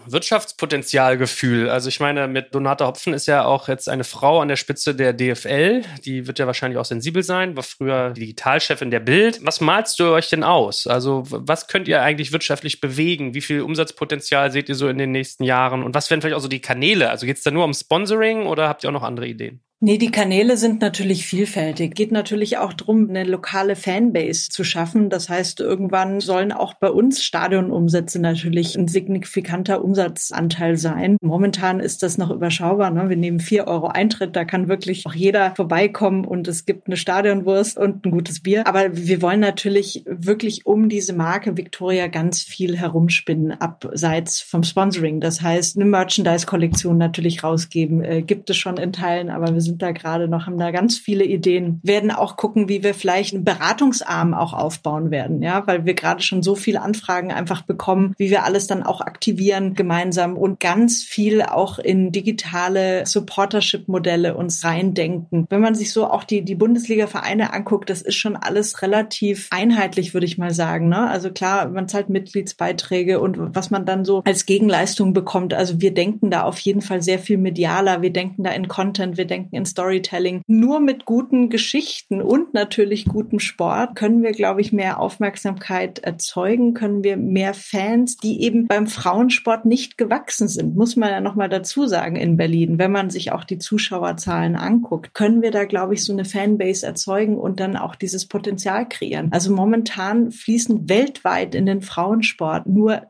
Speaker 2: Wirtschaftspotenzialgefühl. Also ich meine, mit Donata Hopfen ist ja auch jetzt eine Frau an der Spitze der DFL. Die wird ja wahrscheinlich auch sensibel sein, war früher die Digitalchefin der Bild. Was malst du euch denn aus? Also was könnt ihr eigentlich wirtschaftlich bewegen? Wie viel Umsatzpotenzial seht ihr so in den nächsten Jahren? Und was wären vielleicht auch so die Kanäle? Also geht es da nur um Sponsoring oder habt ihr auch noch andere Ideen?
Speaker 3: Nee, die Kanäle sind natürlich vielfältig. Geht natürlich auch darum, eine lokale Fanbase zu schaffen. Das heißt, irgendwann sollen auch bei uns Stadionumsätze natürlich ein signifikanter Umsatzanteil sein. Momentan ist das noch überschaubar, ne? Wir nehmen 4 € Eintritt, da kann wirklich auch jeder vorbeikommen und es gibt eine Stadionwurst und ein gutes Bier. Aber wir wollen natürlich wirklich um diese Marke Viktoria ganz viel herumspinnen, abseits vom Sponsoring. Das heißt, eine Merchandise-Kollektion natürlich rausgeben, gibt es schon in Teilen, aber wir sind da gerade noch, haben da ganz viele Ideen, werden auch gucken, wie wir vielleicht einen Beratungsarm auch aufbauen werden, ja, weil wir gerade schon so viele Anfragen einfach bekommen, wie wir alles dann auch aktivieren gemeinsam und ganz viel auch in digitale Supportership-Modelle uns reindenken. Wenn man sich so auch die Bundesliga-Vereine anguckt, das ist schon alles relativ einheitlich, würde ich mal sagen, ne? Also klar, man zahlt Mitgliedsbeiträge und was man dann so als Gegenleistung bekommt. Also wir denken da auf jeden Fall sehr viel medialer, wir denken da in Content, wir denken in Storytelling. Nur mit guten Geschichten und natürlich gutem Sport können wir, glaube ich, mehr Aufmerksamkeit erzeugen, können wir mehr Fans, die eben beim Frauensport nicht gewachsen sind, muss man ja nochmal dazu sagen in Berlin. Wenn man sich auch die Zuschauerzahlen anguckt, können wir da, glaube ich, so eine Fanbase erzeugen und dann auch dieses Potenzial kreieren. Also momentan fließen weltweit in den Frauensport nur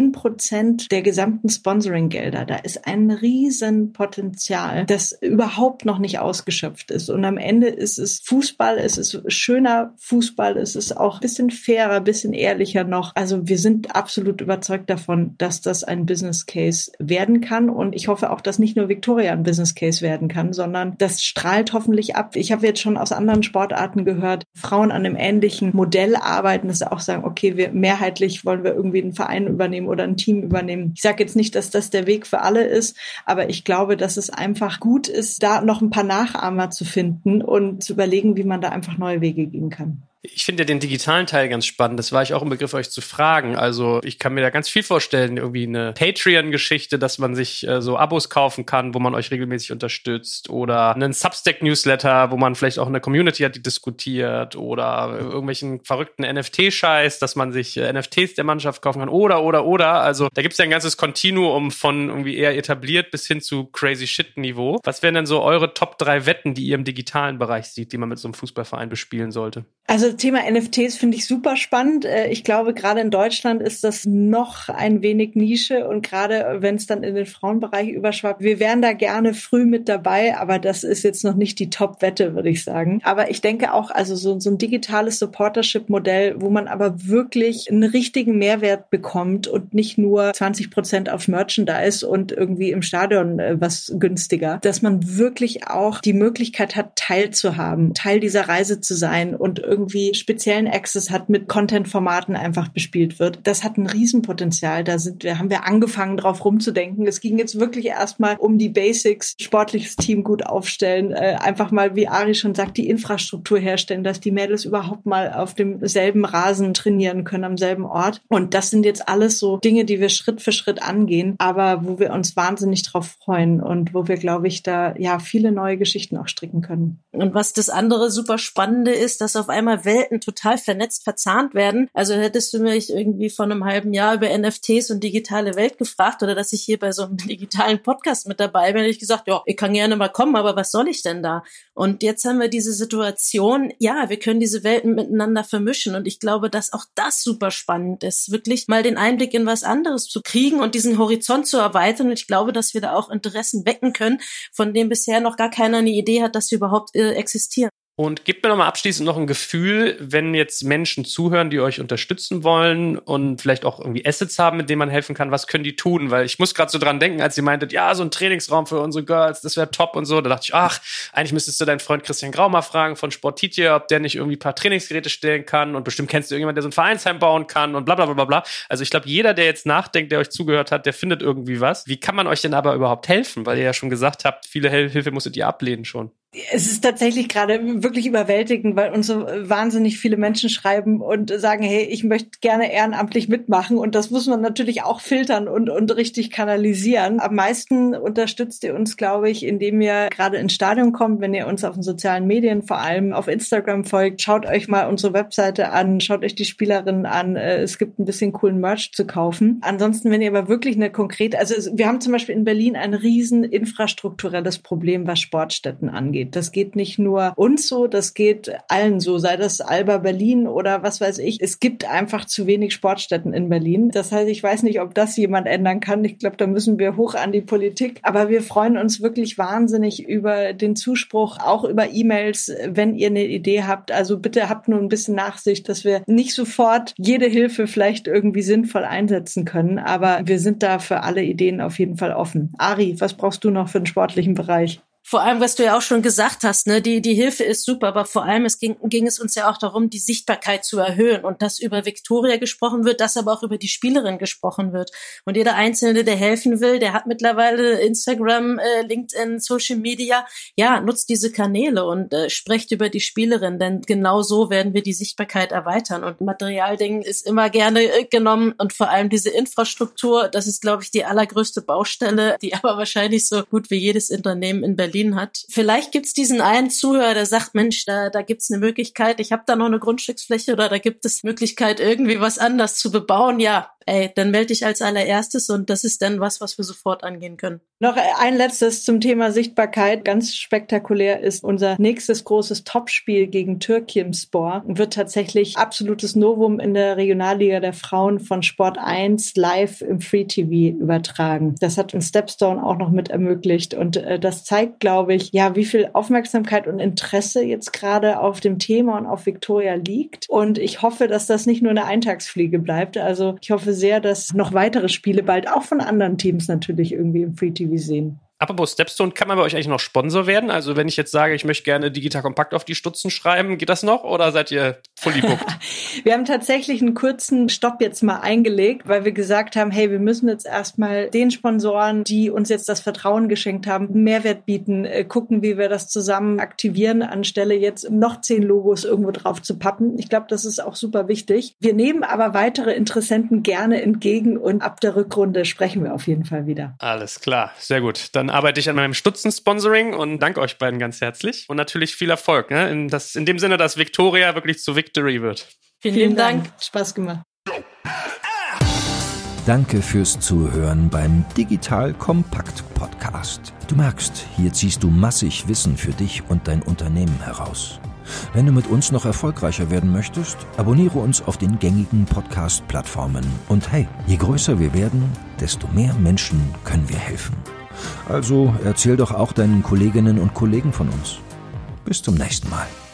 Speaker 3: 10% der gesamten Sponsoring-Gelder. Da ist ein Riesenpotenzial, das überhaupt noch nicht ausgeschöpft ist. Und am Ende ist es Fußball, es ist schöner Fußball, es ist auch ein bisschen fairer, ein bisschen ehrlicher noch. Also wir sind absolut überzeugt davon, dass das ein Business Case werden kann. Und ich hoffe auch, dass nicht nur Viktoria ein Business Case werden kann, sondern das strahlt hoffentlich ab. Ich habe jetzt schon aus anderen Sportarten gehört, Frauen an einem ähnlichen Modell arbeiten, dass sie auch sagen, okay, wir mehrheitlich wollen wir irgendwie einen Verein übernehmen oder ein Team übernehmen. Ich sage jetzt nicht, dass das der Weg für alle ist, aber ich glaube, dass es einfach gut ist, da noch ein paar Nachahmer zu finden und zu überlegen, wie man da einfach neue Wege gehen kann.
Speaker 2: Ich finde ja den digitalen Teil ganz spannend. Das war ich auch im Begriff, euch zu fragen. Also ich kann mir da ganz viel vorstellen. Irgendwie eine Patreon-Geschichte, dass man sich so Abos kaufen kann, wo man euch regelmäßig unterstützt. Oder einen Substack-Newsletter, wo man vielleicht auch eine Community hat, die diskutiert. Oder irgendwelchen verrückten NFT-Scheiß, dass man sich NFTs der Mannschaft kaufen kann. Oder. Also da gibt es ja ein ganzes Kontinuum von irgendwie eher etabliert bis hin zu Crazy-Shit-Niveau. Was wären denn so eure Top 3 Wetten, die ihr im digitalen Bereich seht, die man mit so einem Fußballverein bespielen sollte?
Speaker 3: Also Thema NFTs finde ich super spannend. Ich glaube, gerade in Deutschland ist das noch ein wenig Nische und gerade wenn es dann in den Frauenbereich überschwappt, wir wären da gerne früh mit dabei, aber das ist jetzt noch nicht die Top-Wette, würde ich sagen. Aber ich denke auch, also so ein digitales Supportership-Modell, wo man aber wirklich einen richtigen Mehrwert bekommt und nicht nur 20% auf Merchandise und irgendwie im Stadion was günstiger, dass man wirklich auch die Möglichkeit hat, teilzuhaben, Teil dieser Reise zu sein und irgendwie irgendwie speziellen Access hat, mit Content-Formaten einfach bespielt wird. Das hat ein Riesenpotenzial. Haben wir angefangen, drauf rumzudenken. Es ging jetzt wirklich erstmal um die Basics, sportliches Team gut aufstellen, einfach mal, wie Ari schon sagt, die Infrastruktur herstellen, dass die Mädels überhaupt mal auf demselben Rasen trainieren können, am selben Ort. Und das sind jetzt alles so Dinge, die wir Schritt für Schritt angehen, aber wo wir uns wahnsinnig drauf freuen und wo wir, glaube ich, da viele neue Geschichten auch stricken können.
Speaker 4: Und was das andere super Spannende ist, dass auf einmal Welten total vernetzt, verzahnt werden. Also hättest du mich irgendwie vor einem halben Jahr über NFTs und digitale Welt gefragt oder dass ich hier bei so einem digitalen Podcast mit dabei bin, hätte ich gesagt, ja, ich kann gerne mal kommen, aber was soll ich denn da? Und jetzt haben wir diese Situation, wir können diese Welten miteinander vermischen und ich glaube, dass auch das super spannend ist, wirklich mal den Einblick in was anderes zu kriegen und diesen Horizont zu erweitern. Und ich glaube, dass wir da auch Interessen wecken können, von denen bisher noch gar keiner eine Idee hat, dass sie überhaupt existieren.
Speaker 2: Und gebt mir nochmal abschließend noch ein Gefühl, wenn jetzt Menschen zuhören, die euch unterstützen wollen und vielleicht auch irgendwie Assets haben, mit denen man helfen kann, was können die tun? Weil ich muss gerade so dran denken, als ihr meintet, so ein Trainingsraum für unsere Girls, das wäre top und so. Da dachte ich, eigentlich müsstest du deinen Freund Christian Grau mal fragen von Sportitje, ob der nicht irgendwie ein paar Trainingsgeräte stellen kann und bestimmt kennst du irgendjemanden, der so ein Vereinsheim bauen kann und bla bla bla bla. Also ich glaube, jeder, der jetzt nachdenkt, der euch zugehört hat, der findet irgendwie was. Wie kann man euch denn aber überhaupt helfen? Weil ihr ja schon gesagt habt, viele Hilfe musstet ihr ablehnen schon.
Speaker 3: Es ist tatsächlich gerade wirklich überwältigend, weil uns so wahnsinnig viele Menschen schreiben und sagen, hey, ich möchte gerne ehrenamtlich mitmachen. Und das muss man natürlich auch filtern und richtig kanalisieren. Am meisten unterstützt ihr uns, glaube ich, indem ihr gerade ins Stadion kommt, wenn ihr uns auf den sozialen Medien, vor allem auf Instagram folgt. Schaut euch mal unsere Webseite an, schaut euch die Spielerinnen an. Es gibt ein bisschen coolen Merch zu kaufen. Ansonsten, wenn ihr aber wirklich wir haben zum Beispiel in Berlin ein riesen infrastrukturelles Problem, was Sportstätten angeht. Das geht nicht nur uns so, das geht allen so, sei das Alba Berlin oder was weiß ich. Es gibt einfach zu wenig Sportstätten in Berlin. Das heißt, ich weiß nicht, ob das jemand ändern kann. Ich glaube, da müssen wir hoch an die Politik. Aber wir freuen uns wirklich wahnsinnig über den Zuspruch, auch über E-Mails, wenn ihr eine Idee habt. Also bitte habt nur ein bisschen Nachsicht, dass wir nicht sofort jede Hilfe vielleicht irgendwie sinnvoll einsetzen können. Aber wir sind da für alle Ideen auf jeden Fall offen. Ari, was brauchst du noch für den sportlichen Bereich?
Speaker 4: Vor allem, was du ja auch schon gesagt hast, ne, die Hilfe ist super, aber vor allem ging es uns ja auch darum, die Sichtbarkeit zu erhöhen und dass über Viktoria gesprochen wird, dass aber auch über die Spielerin gesprochen wird. Und jeder Einzelne, der helfen will, der hat mittlerweile Instagram, LinkedIn, Social Media, nutzt diese Kanäle und sprecht über die Spielerin, denn genau so werden wir die Sichtbarkeit erweitern. Und Materialding ist immer gerne genommen und vor allem diese Infrastruktur, das ist, glaube ich, die allergrößte Baustelle, die aber wahrscheinlich so gut wie jedes Unternehmen in Berlin hat. Vielleicht gibt's diesen einen Zuhörer, der sagt, Mensch, da gibt's eine Möglichkeit, ich habe da noch eine Grundstücksfläche oder da gibt es Möglichkeit, irgendwie was anders zu bebauen. Dann melde ich als allererstes und das ist dann was wir sofort angehen können.
Speaker 3: Noch ein letztes zum Thema Sichtbarkeit. Ganz spektakulär ist unser nächstes großes Topspiel gegen Türkimspor. Wird tatsächlich absolutes Novum in der Regionalliga der Frauen von Sport 1 live im Free TV übertragen. Das hat uns Stepstone auch noch mit ermöglicht und das zeigt, glaube ich, wie viel Aufmerksamkeit und Interesse jetzt gerade auf dem Thema und auf Viktoria liegt. Und ich hoffe, dass das nicht nur eine Eintagsfliege bleibt. Also ich hoffe sehr, dass noch weitere Spiele bald auch von anderen Teams natürlich irgendwie im Free TV sehen.
Speaker 2: Apropos Stepstone, kann man bei euch eigentlich noch Sponsor werden? Also wenn ich jetzt sage, ich möchte gerne Digital Compact auf die Stutzen schreiben, geht das noch oder seid ihr fully booked?
Speaker 3: Wir haben tatsächlich einen kurzen Stopp jetzt mal eingelegt, weil wir gesagt haben, hey, wir müssen jetzt erstmal den Sponsoren, die uns jetzt das Vertrauen geschenkt haben, Mehrwert bieten, gucken, wie wir das zusammen aktivieren, anstelle jetzt noch 10 Logos irgendwo drauf zu pappen. Ich glaube, das ist auch super wichtig. Wir nehmen aber weitere Interessenten gerne entgegen und ab der Rückrunde sprechen wir auf jeden Fall wieder.
Speaker 2: Alles klar, sehr gut. Dann arbeite ich an meinem Stutzen-Sponsoring und danke euch beiden ganz herzlich. Und natürlich viel Erfolg, ne? In dem Sinne, dass Viktoria wirklich zu Victory wird.
Speaker 3: Vielen Dank. Spaß gemacht.
Speaker 1: Danke fürs Zuhören beim Digital Compact Podcast. Du merkst, hier ziehst du massig Wissen für dich und dein Unternehmen heraus. Wenn du mit uns noch erfolgreicher werden möchtest, abonniere uns auf den gängigen Podcast-Plattformen. Und hey, je größer wir werden, desto mehr Menschen können wir helfen. Also erzähl doch auch deinen Kolleginnen und Kollegen von uns. Bis zum nächsten Mal.